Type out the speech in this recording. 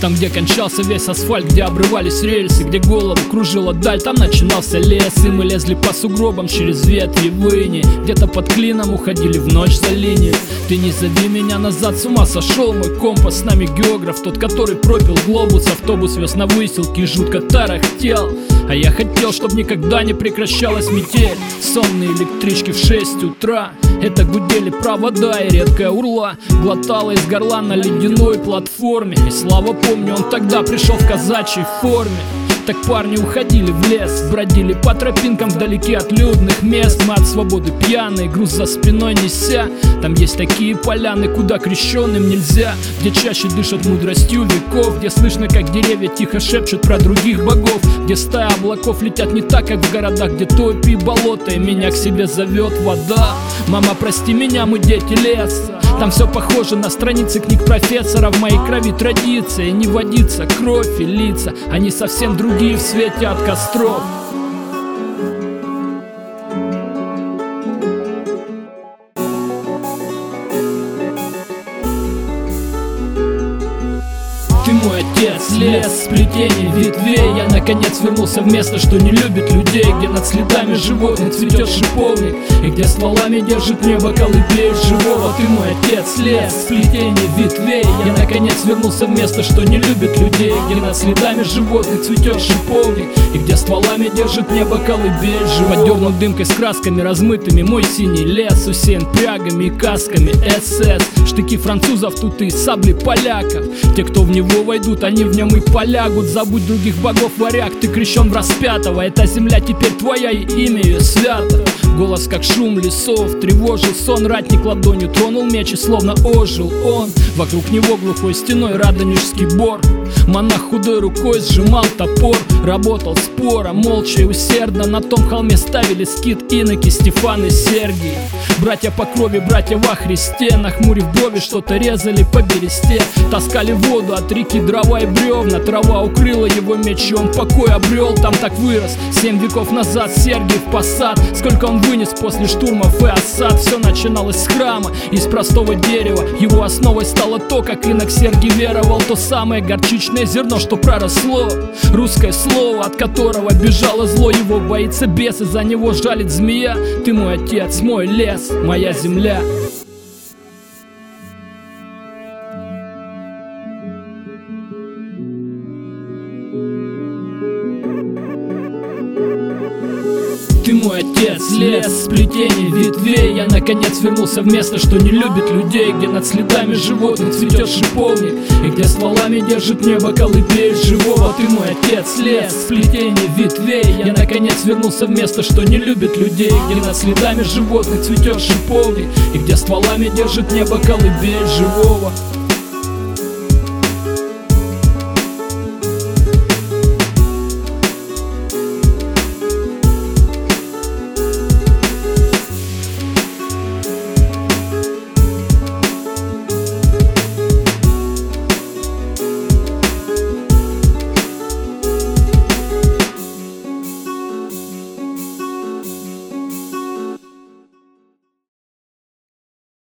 Там, где кончался весь асфальт, где обрывались рельсы, где голову кружила даль, там начинался лес. И мы лезли по сугробам через ветви выни, где-то под клином уходили в ночь за линию. Ты не зови меня назад, с ума сошел мой компас. С нами географ, тот, который пропил глобус. Автобус вез на выселки и жутко тарахтел. А я хотел, чтоб никогда не прекращалась метель. Сонные электрички в 6 утра, это гудели провода и редкая урла глотала из горла на ледяной платформе. И слава помню, он тогда пришел в казачьей форме. Так парни уходили в лес, бродили по тропинкам вдалеке от людных мест. Мы от свободы пьяные, груз за спиной неся. Там есть такие поляны, куда крещеным нельзя, где чаще дышат мудростью веков, где слышно, как деревья тихо шепчут про других богов, где стая облаков летят не так, как в городах, где топи и болота, и меня к себе зовет вода. Мама, прости меня, мы дети леса. Там все похоже на страницы книг профессора. В моей крови традиция, не водится кровь и лица, они совсем другие в свете от костров. Ты мой отец, лес, сплетение ветвей. Я наконец вернулся в место, что не любит людей, где над следами животных цветет шиповник, и где стволами держит небо колыбель живого. Ты мой отец, лес, сплетение ветвей. Я наконец вернулся в место, что не любит людей, где над следами животных цветет шиповник, и где стволами держит небо колыбель живого. Подернут дымкой с красками размытыми мой синий лес, усеян прягами и касками СС. Штыки французов тут и сабли поляков. Те, кто в него войдут, они в нем и полягут. Забудь других богов, варяг, ты крещен в распятого. Эта земля теперь твоя, и имя ее свято. Голос, как шум лесов, тревожил сон. Ратник ладонью тронул меч, и словно ожил он. Вокруг него глухой стеной радонежский бор. Монах худой рукой сжимал топор, работал споро, молча и усердно. На том холме ставили скит иноки Стефан и Сергий. Братья по крови, братья во Христе. Нахмурив брови, что-то резали по бересте. Таскали воду от реки, дрова и бревна. Трава укрыла его меч, и он покой обрел. Там так вырос 7 веков назад Сергий в посад. Сколько он вынес после штурмов и осад. Все начиналось с храма, из простого дерева. Его основой стало то, как инок Сергий веровал. То самое горчичное зерно, что проросло. Русское слово, от которого бежало зло. Его боится бес, и за него жалит змея. Ты мой отец, мой лес, моя земля. Ты мой отец, лес, сплетение ветвей. Я наконец вернулся в место, что не любит людей, где над следами животных цветет шиповник, и где стволами держит небо колыбель живого. Ты мой отец, лес, сплетение ветвей. Я наконец вернулся в место, что не любит людей, где над следами животных цветет шиповник, и где стволами держит небо колыбель живого.